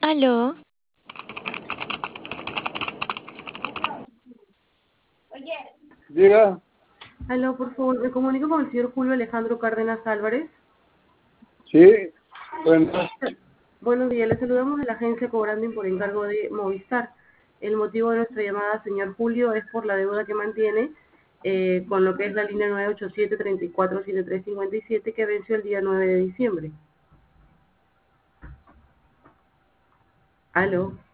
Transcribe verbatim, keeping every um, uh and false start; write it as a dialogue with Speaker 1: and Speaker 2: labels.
Speaker 1: Aló,
Speaker 2: Diga,
Speaker 3: Aló, por favor, me comunico con el señor Julio Alejandro Cárdenas Álvarez.
Speaker 2: sí, bueno,
Speaker 3: Buenos días, le saludamos de la agencia Cobranding por encargo de Movistar. El motivo de nuestra llamada, señor Julio, es por la deuda que mantiene eh, con lo que es la línea nueve ocho siete, tres cuatro siete tres cinco siete que venció el día nueve de diciembre. Aló.